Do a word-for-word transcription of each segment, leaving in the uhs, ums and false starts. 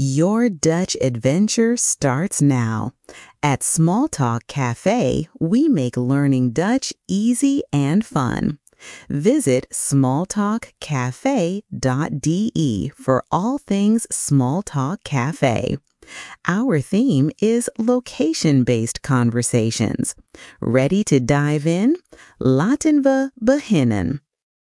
Your Dutch adventure starts now. At Small Talk Cafe, we make learning Dutch easy and fun. Visit small talk cafe dot d e for all things Small Talk Cafe. Our theme is location-based conversations. Ready to dive in? Laten we beginnen.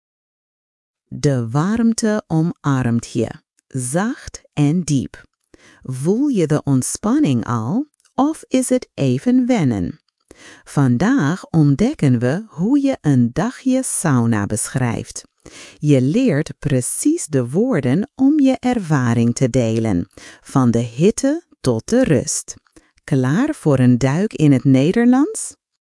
De warmte omarmt je, zacht en diep. Voel je de ontspanning al of is het even wennen? Vandaag ontdekken we hoe je een dagje sauna beschrijft. Je leert precies de woorden om je ervaring te delen, van de hitte tot de rust. Klaar voor een duik in het Nederlands?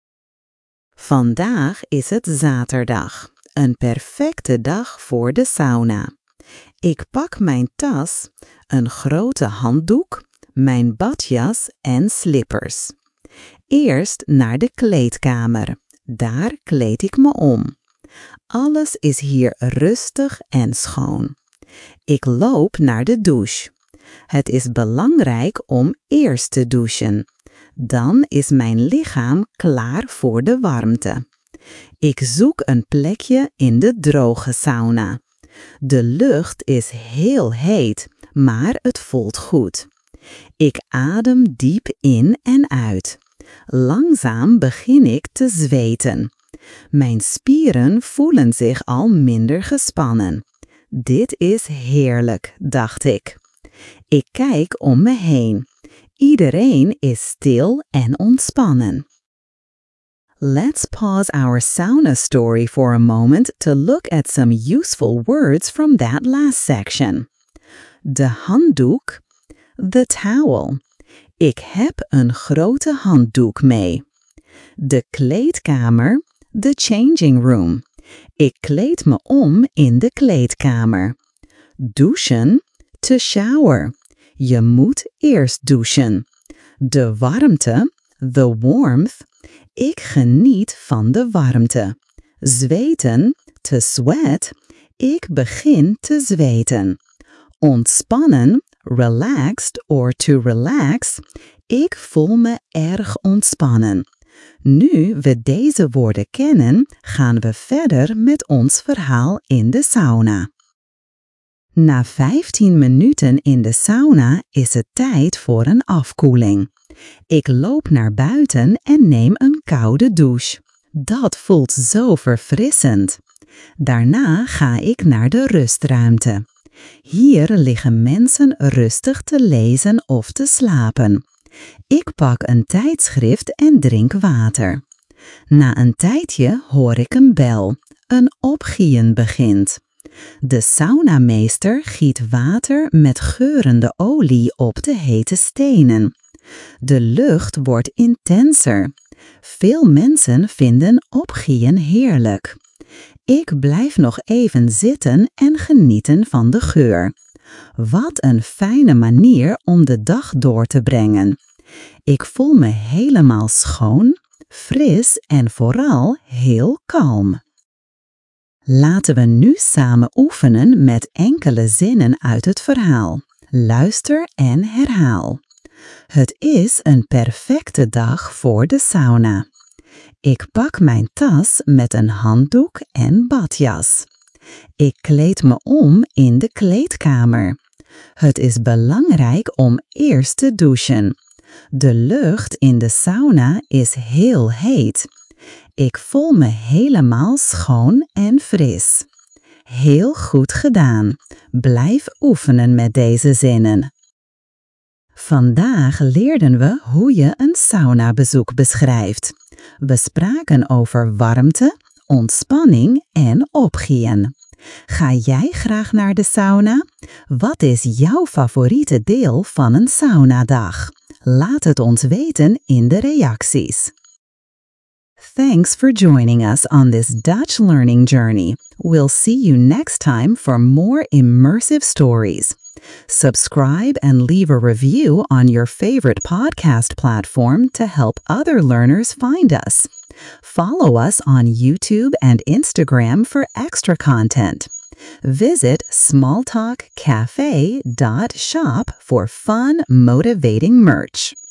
Vandaag is het zaterdag, een perfecte dag voor de sauna. Ik pak mijn tas, een grote handdoek, mijn badjas en slippers. Eerst naar de kleedkamer. Daar kleed ik me om. Alles is hier rustig en schoon. Ik loop naar de douche. Het is belangrijk om eerst te douchen. Dan is mijn lichaam klaar voor de warmte. Ik zoek een plekje in de droge sauna. De lucht is heel heet, maar het voelt goed. Ik adem diep in en uit. Langzaam begin ik te zweten. Mijn spieren voelen zich al minder gespannen. Dit is heerlijk, dacht ik. Ik kijk om me heen. Iedereen is stil en ontspannen. Let's pause our sauna story for a moment to look at some useful words from that last section. De handdoek, the towel. Ik heb een grote handdoek mee. De kleedkamer, the changing room. Ik kleed me om in de kleedkamer. Douchen, to shower. Je moet eerst douchen. De warmte, the warmth. Ik geniet van de warmte. Zweten, to sweat. Ik begin te zweten. Ontspannen, relaxed or to relax. Ik voel me erg ontspannen. Nu we deze woorden kennen, gaan we verder met ons verhaal in de sauna. Na vijftien minuten in de sauna is het tijd voor een afkoeling. Ik loop naar buiten en neem een koude douche. Dat voelt zo verfrissend. Daarna ga ik naar de rustruimte. Hier liggen mensen rustig te lezen of te slapen. Ik pak een tijdschrift en drink water. Na een tijdje hoor ik een bel. Een opgieën begint. De saunameester giet water met geurende olie op de hete stenen. De lucht wordt intenser. Veel mensen vinden opgieën heerlijk. Ik blijf nog even zitten en genieten van de geur. Wat een fijne manier om de dag door te brengen. Ik voel me helemaal schoon, fris en vooral heel kalm. Laten we nu samen oefenen met enkele zinnen uit het verhaal. Luister en herhaal. Het is een perfecte dag voor de sauna. Ik pak mijn tas met een handdoek en badjas. Ik kleed me om in de kleedkamer. Het is belangrijk om eerst te douchen. De lucht in de sauna is heel heet. Ik voel me helemaal schoon en fris. Heel goed gedaan. Blijf oefenen met deze zinnen. Vandaag leerden we hoe je een saunabezoek beschrijft. We spraken over warmte, ontspanning en opgieën. Ga jij graag naar de sauna? Wat is jouw favoriete deel van een saunadag? Laat het ons weten in de reacties. Thanks for joining us on this Dutch learning journey. We'll see you next time for more immersive stories. Subscribe and leave a review on your favorite podcast platform to help other learners find us. Follow us on YouTube and Instagram for extra content. Visit small talk cafe dot shop for fun, motivating merch.